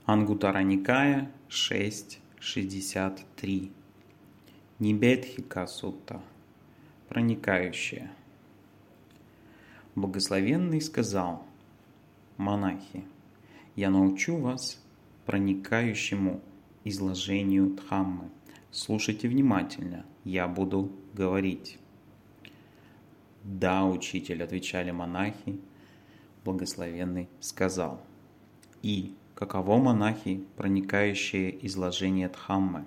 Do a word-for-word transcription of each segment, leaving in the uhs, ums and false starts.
Ангутара Никая шесть шестьдесят три. Нибедхика Сутта. Проникающая. Благословенный сказал: монахи, я научу вас проникающему изложению Дхаммы. Слушайте внимательно, я буду говорить. Да, учитель, отвечали монахи. Благословенный сказал: и каково, монахи, проникающее изложение Дхаммы?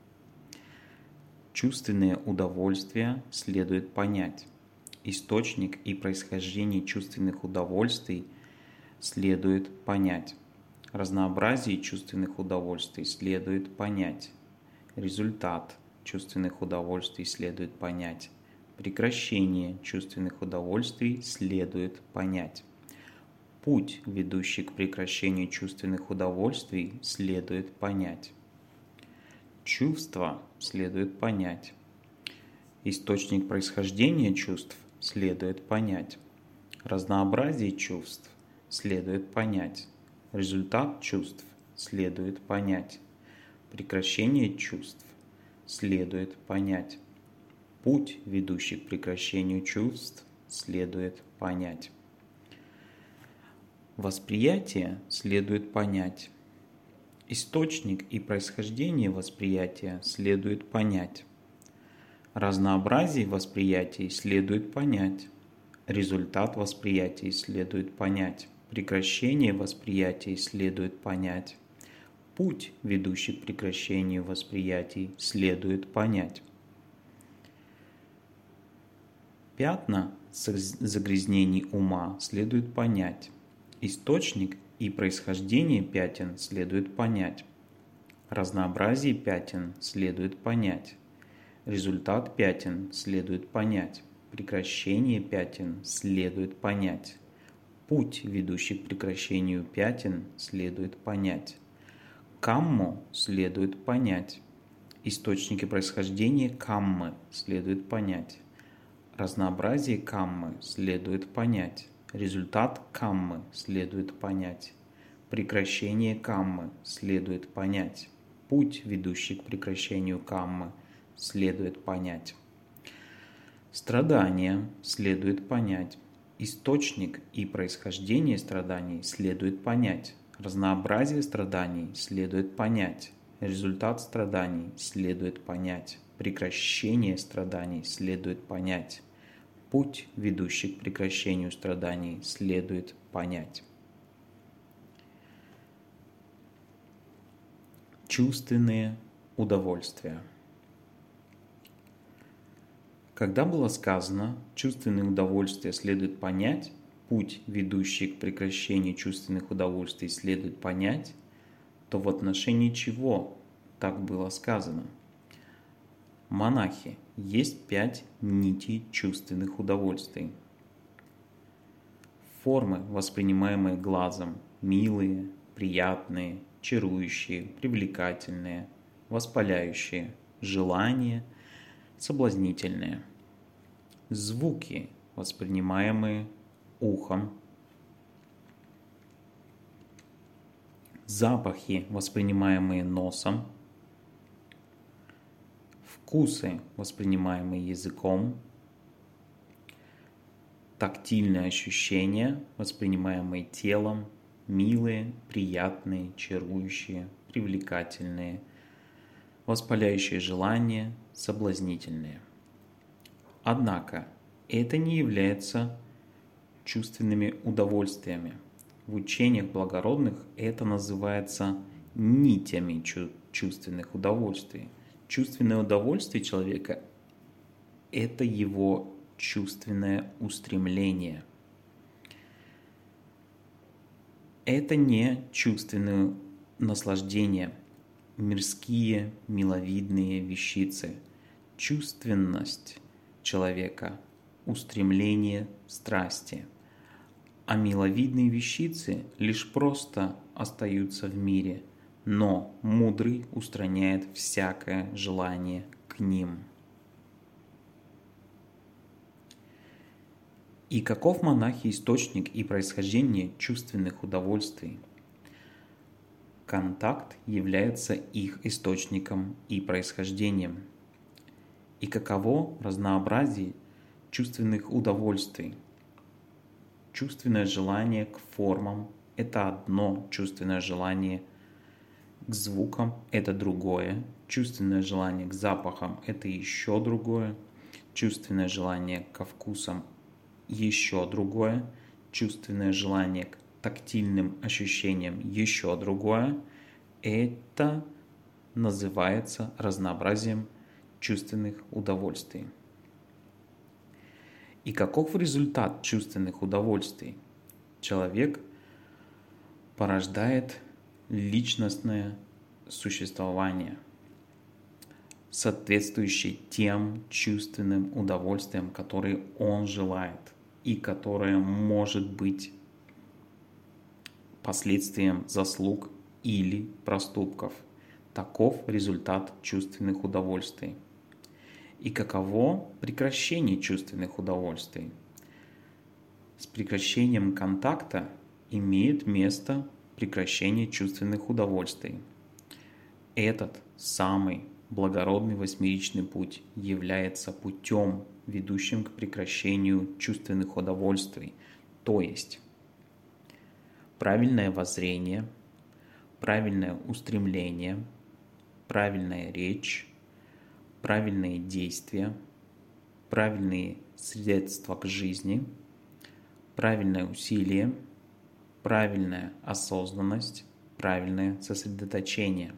Чувственные удовольствия следует понять. Источник и происхождение чувственных удовольствий следует понять. Разнообразие чувственных удовольствий следует понять. Результат чувственных удовольствий следует понять. Прекращение чувственных удовольствий следует понять. Путь, ведущий к прекращению чувственных удовольствий, следует понять. Чувства следует понять. Источник происхождения чувств следует понять. Разнообразие чувств следует понять. Результат чувств следует понять. Прекращение чувств следует понять. Путь, ведущий к прекращению чувств, следует понять. Восприятие следует понять. Источник и происхождение восприятия следует понять. Разнообразие восприятий следует понять. Результат восприятий следует понять. Прекращение восприятий следует понять. Путь, ведущий к прекращению восприятий, следует понять. Пятна загрязнений ума следует понять. Источник и происхождение пятен следует понять. Разнообразие пятен следует понять. Результат пятен следует понять. Прекращение пятен следует понять. Путь, ведущий к прекращению пятен, следует понять. Камму следует понять. Источники происхождения каммы следует понять. Разнообразие каммы следует понять. Результат каммы следует понять. Прекращение каммы следует понять. Путь, ведущий к прекращению каммы, следует понять. Страдания следует понять. Источник и происхождение страданий следует понять. Разнообразие страданий следует понять. Результат страданий следует понять. Прекращение страданий следует понять. Путь, ведущий к прекращению страданий, следует понять. Чувственные удовольствия. Когда было сказано, чувственные удовольствия следует понять, путь, ведущий к прекращению чувственных удовольствий, следует понять, то в отношении чего так было сказано? Монахи, есть пять нитей чувственных удовольствий. Формы, воспринимаемые глазом, милые, приятные, чарующие, привлекательные, воспаляющие, желания, соблазнительные. Звуки, воспринимаемые ухом. Запахи, воспринимаемые носом. Вкусы, воспринимаемые языком. Тактильные ощущения, воспринимаемые телом. Милые, приятные, чарующие, привлекательные. Воспаляющие желания, соблазнительные. Однако это не является чувственными удовольствиями. В учениях благородных это называется нитями чувственных удовольствий. Чувственное удовольствие человека – это его чувственное устремление. Это не чувственное наслаждение, мирские, миловидные вещицы. Чувственность человека – устремление страсти. А миловидные вещицы лишь просто остаются в мире, но мудрый устраняет всякое желание к ним. И каков, монахи, источник и происхождение чувственных удовольствий? контакт является их источником и происхождением. И каково разнообразие чувственных удовольствий? Чувственное желание к формам – это одно, чувственное желание к звукам – это другое, чувственное желание к запахам – это еще другое, чувственное желание ко вкусам – еще другое, чувственное желание к тактильным ощущениям – еще другое. Это называется разнообразием чувственных удовольствий. И каков результат чувственных удовольствий? Человек порождает личностное существование, соответствующее тем чувственным удовольствиям, которые он желает, и которое может быть последствием заслуг или проступков. Таков результат чувственных удовольствий. И каково прекращение чувственных удовольствий? С прекращением контакта имеет место прекращение чувственных удовольствий. Этот самый благородный восьмеричный путь является путем, ведущим к прекращению чувственных удовольствий, то есть правильное воззрение, правильное устремление, правильная речь, правильные действия, правильные средства к жизни, правильное усилие, правильная осознанность, правильное сосредоточение.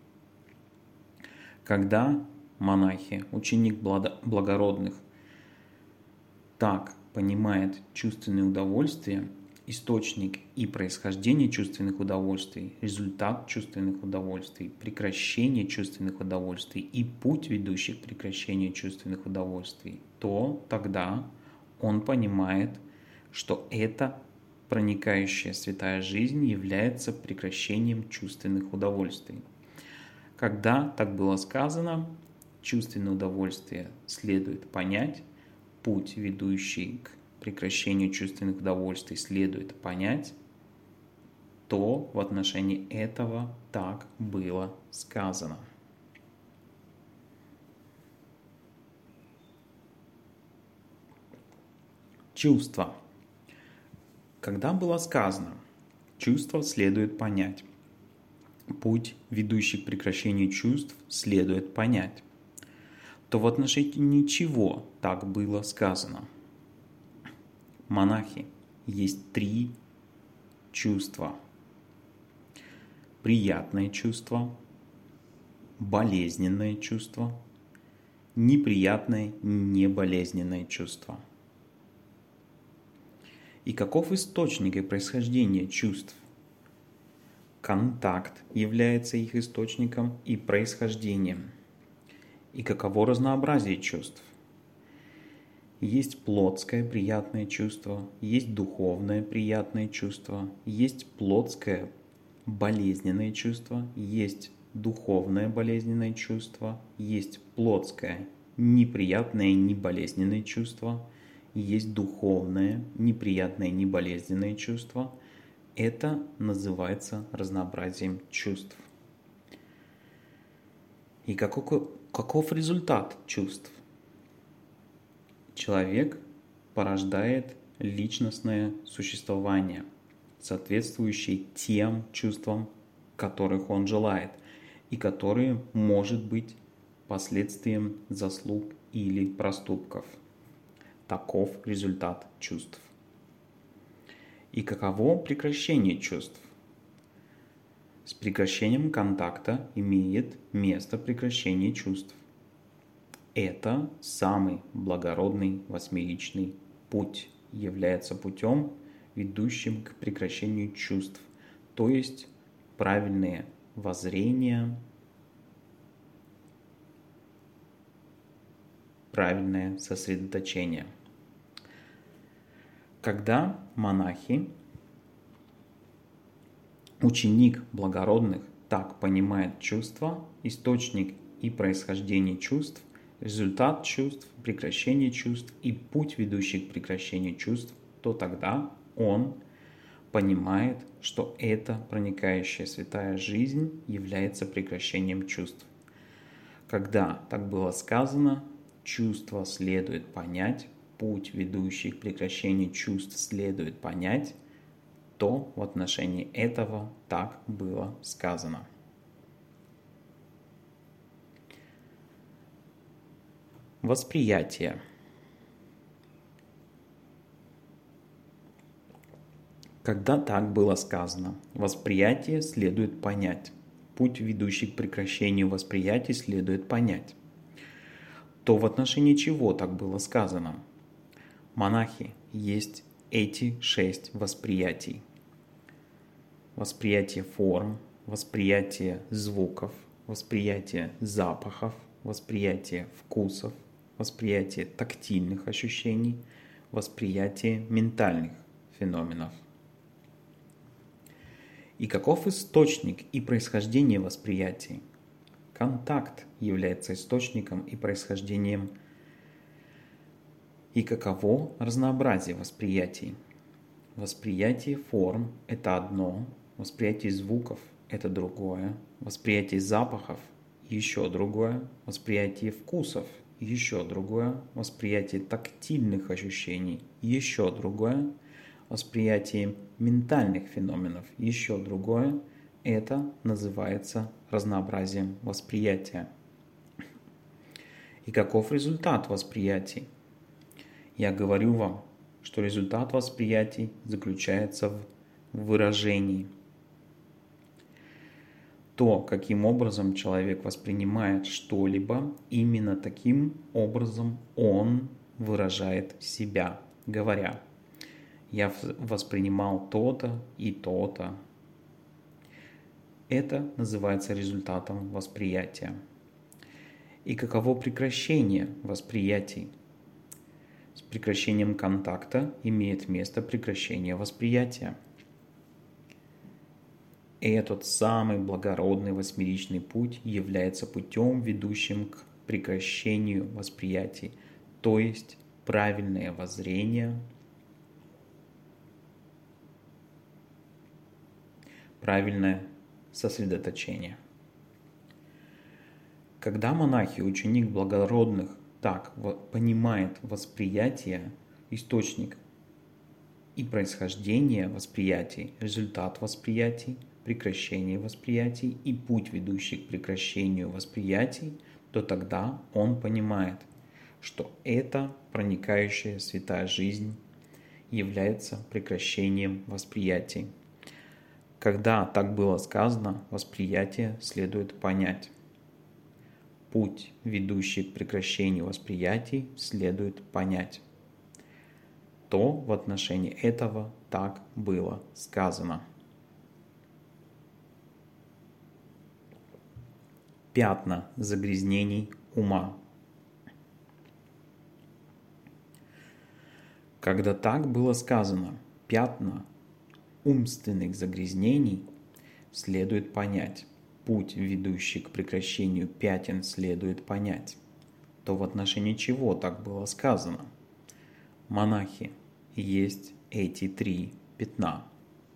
Когда монахи, ученик благородных, так понимает чувственные удовольствия, источник и происхождение чувственных удовольствий, результат чувственных удовольствий, прекращение чувственных удовольствий и путь, ведущий к прекращению чувственных удовольствий, то тогда он понимает, что эта проникающая святая жизнь является прекращением чувственных удовольствий. Когда так было сказано, чувственное удовольствие следует понять, путь, ведущий к прекращению чувственных удовольствий, следует понять, то в отношении этого так было сказано. Чувства. Когда было сказано, чувства следует понять, путь, ведущий к прекращению чувств, следует понять, то в отношении чего так было сказано? Монахи, есть три чувства. Приятное чувство, болезненное чувство, неприятное, неболезненное чувство. И каков источник и происхождение чувств? Контакт является их источником и происхождением. И каково разнообразие чувств? Есть плотское приятное чувство, есть духовное приятное чувство, есть плотское болезненное чувство, есть духовное болезненное чувство, есть плотское неприятное неболезненное чувство, есть духовное неприятное неболезненное чувство. Это называется разнообразием чувств. И каков, каков результат чувств? Человек порождает личностное существование, соответствующее тем чувствам, которых он желает, и которые может быть последствием заслуг или проступков. Таков результат чувств. И каково прекращение чувств? С прекращением контакта имеет место прекращение чувств. Это самый благородный восьмеричный путь, является путем, ведущим к прекращению чувств, то есть правильные воззрения, правильное сосредоточение. Когда монахи, ученик благородных, так понимает чувства, источник и происхождение чувств, результат чувств, прекращение чувств и путь, ведущий к прекращению чувств, то тогда он понимает, что эта проникающая святая жизнь является прекращением чувств. Когда так было сказано, чувство следует понять, путь, ведущий к прекращению чувств, следует понять, то в отношении этого так было сказано. Восприятие. Когда так было сказано, восприятие следует понять, путь, ведущий к прекращению восприятия, следует понять, то в отношении чего так было сказано? Монахи, есть эти шесть восприятий. Восприятие форм, восприятие звуков, восприятие запахов, восприятие вкусов, восприятие тактильных ощущений, восприятие ментальных феноменов. И каков источник и происхождение восприятий? Контакт является источником и происхождением. И каково разнообразие восприятий? Восприятие форм – это одно, восприятие звуков – это другое, восприятие запахов – еще другое, восприятие вкусов – еще другое, восприятие тактильных ощущений – еще другое, восприятие ментальных феноменов – еще другое. Это называется разнообразием восприятия. И каков результат восприятий? Я говорю вам, что результат восприятий заключается в выражении. То, каким образом человек воспринимает что-либо, именно таким образом он выражает себя, говоря: «Я воспринимал то-то и то-то». Это называется результатом восприятия. И каково прекращение восприятий? С прекращением контакта имеет место прекращение восприятия. И этот самый благородный восьмеричный путь является путем, ведущим к прекращению восприятий, то есть правильное воззрение, правильное сосредоточение. Когда монахи, ученик благородных, так понимает восприятие, источник и происхождение восприятий, результат восприятий, прекращение восприятий и путь, ведущий к прекращению восприятий, то тогда он понимает, что эта проникающая святая жизнь является прекращением восприятий. Когда так было сказано, восприятие следует понять. Путь, ведущий к прекращению восприятий, следует понять. То в отношении этого так было сказано. Пятна загрязнений ума. Когда так было сказано, пятна умственных загрязнений следует понять. Путь, ведущий к прекращению пятен, следует понять. То в отношении чего так было сказано? Монахи, есть эти три пятна.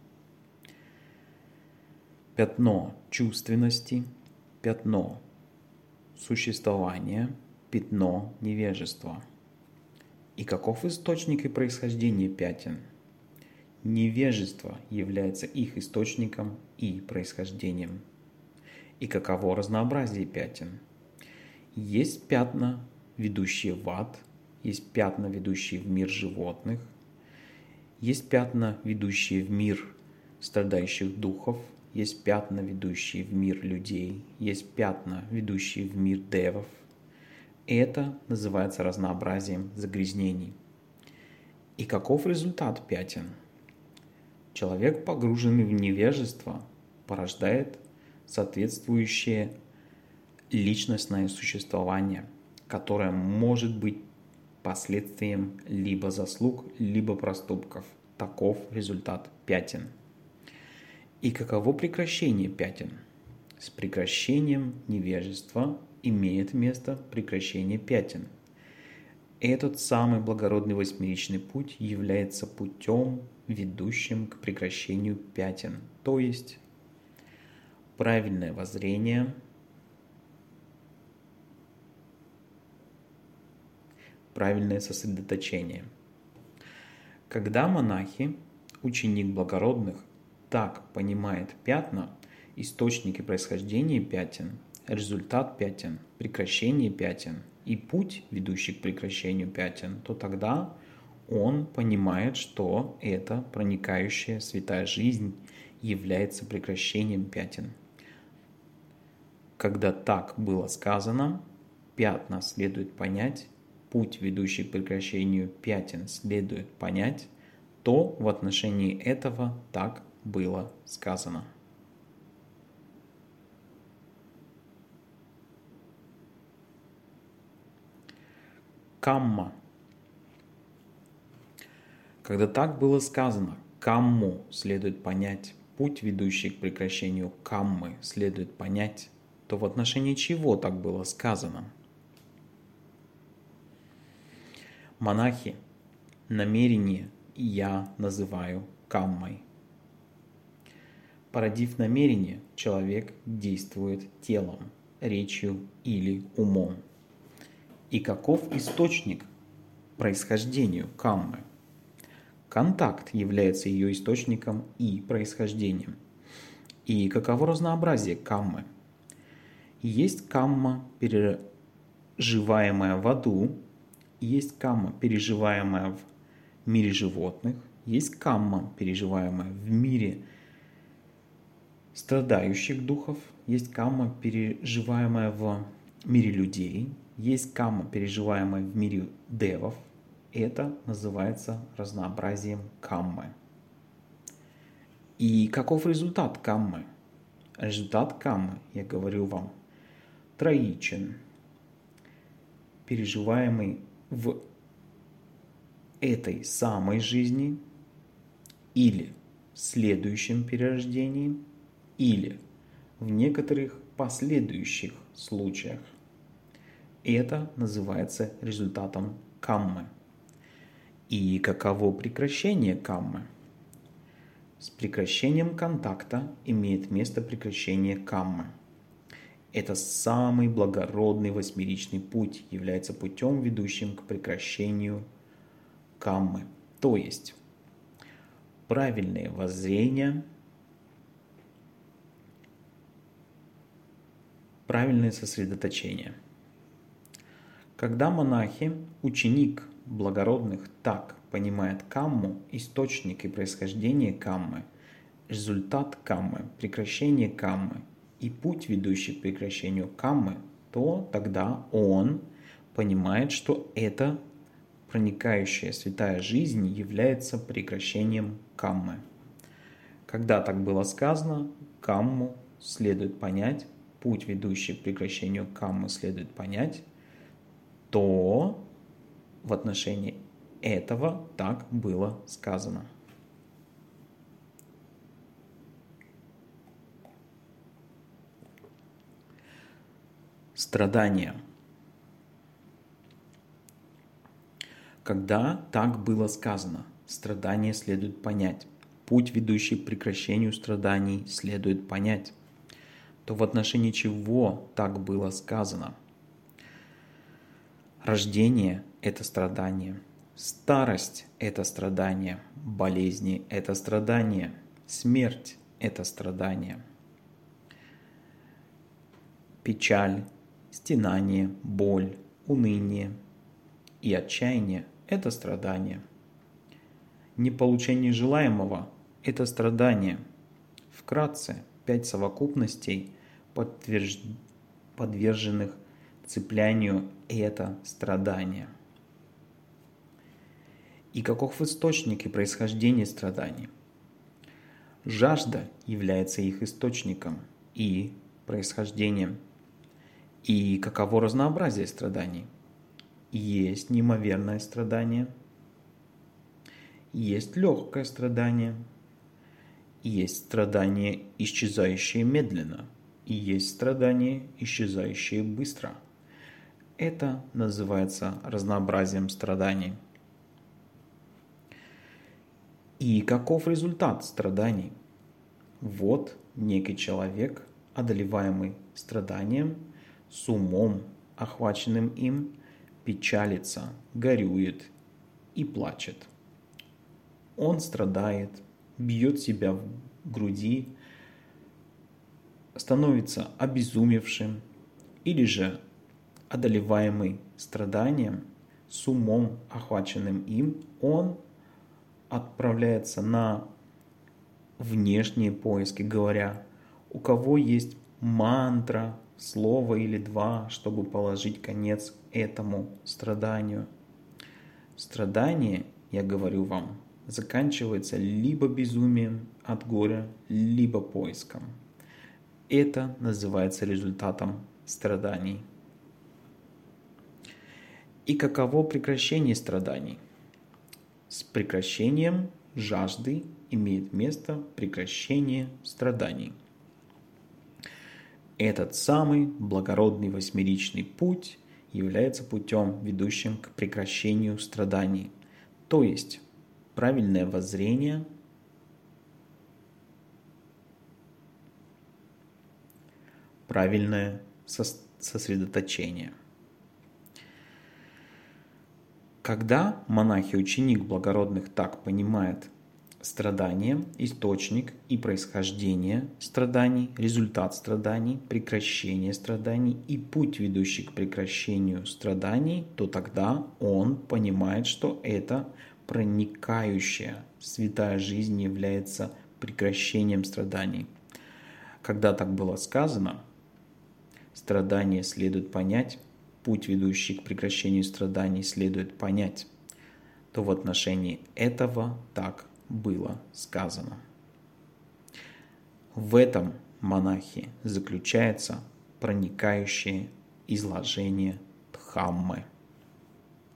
Пятно чувственности, пятно существования, пятно невежества. И каков источник и происхождение пятен? Невежество является их источником и происхождением. И каково разнообразие пятен? Есть пятна, ведущие в ад, есть пятна, ведущие в мир животных, есть пятна, ведущие в мир страдающих духов, есть пятна, ведущие в мир людей, есть пятна, ведущие в мир девов. Это называется разнообразием загрязнений. И каков результат пятен? Человек, погруженный в невежество, порождает соответствующее личностное существование, которое может быть последствием либо заслуг, либо проступков. Таков результат пятен. И каково прекращение пятен? С прекращением невежества имеет место прекращение пятен. Этот самый благородный восьмеричный путь является путем ведущим к прекращению пятен, то есть правильное воззрение, правильное сосредоточение. Когда монахи, ученик благородных, так понимает пятна, источники происхождения пятен, результат пятен, прекращение пятен и путь, ведущий к прекращению пятен, то тогда он понимает, что эта проникающая святая жизнь является прекращением пятен. Когда так было сказано, пятна следует понять, путь, ведущий к прекращению пятен, следует понять, то в отношении этого так было сказано. Камма. Когда так было сказано, камму следует понять, путь, ведущий к прекращению каммы, следует понять, то в отношении чего так было сказано? Монахи, намерение я называю каммой. Породив намерение, человек действует телом, речью или умом. И каков источник происхождению каммы? Контакт является ее источником и происхождением. И каково разнообразие каммы? Есть камма, переживаемая в аду, есть камма, переживаемая в мире животных, есть камма, переживаемая в мире страдающих духов, есть камма, переживаемая в мире людей, есть камма, переживаемая в мире девов. Это называется разнообразием каммы. И каков результат каммы? Результат каммы, я говорю вам, троичен, переживаемый в этой самой жизни или в следующем перерождении, или в некоторых последующих случаях. Это называется результатом каммы. И каково прекращение каммы? С прекращением контакта имеет место прекращение каммы. Это самый благородный восьмеричный путь, является путем, ведущим к прекращению каммы. То есть правильное воззрение, правильное сосредоточение. Когда монахи, ученик благородных, так понимает камму, источник и происхождение каммы, результат каммы, прекращение каммы и путь, ведущий к прекращению каммы, то тогда он понимает, что эта проникающая святая жизнь является прекращением каммы. Когда так было сказано, камму следует понять, путь, ведущий к прекращению каммы, следует понять, то в отношении этого так было сказано. Страдания. Когда так было сказано, страдания следует понять, путь, ведущий к прекращению страданий, следует понять, то в отношении чего так было сказано? Рождение – это страдание, старость – это страдание, болезни – это страдание, смерть – это страдание, печаль, стенание, боль, уныние и отчаяние – это страдание. Неполучение желаемого – это страдание. Вкратце, пять совокупностей, подтвержд... подверженных цеплянию – это страдание. И каков источник и происхождение страданий? Жажда является их источником и происхождением. И каково разнообразие страданий? Есть неимоверное страдание, есть легкое страдание, есть страдание, исчезающее медленно, и есть страдание, исчезающее быстро. Это называется разнообразием страданий. И каков результат страданий? Вот некий человек, одолеваемый страданием, с умом, охваченным им, печалится, горюет и плачет. Он страдает, бьет себя в груди, становится обезумевшим, или же одолеваемый страданием, с умом, охваченным им, он отправляется на внешние поиски, говоря, у кого есть мантра, слово или два, чтобы положить конец этому страданию. Страдание, я говорю вам, заканчивается либо безумием от горя, либо поиском. Это называется результатом страданий. И каково прекращение страданий? С прекращением жажды имеет место прекращение страданий. Этот самый благородный восьмеричный путь является путем, ведущим к прекращению страданий, то есть правильное воззрение, правильное сосредоточение. Когда монах-ученик благородных так понимает страдание, источник и происхождение страданий, результат страданий, прекращение страданий и путь, ведущий к прекращению страданий, то тогда он понимает, что эта проникающая святая жизнь является прекращением страданий. Когда так было сказано, страдания следует понять, путь, ведущий к прекращению страданий, следует понять, то в отношении этого так было сказано. В этом, монахи, заключается проникающее изложение Дхаммы.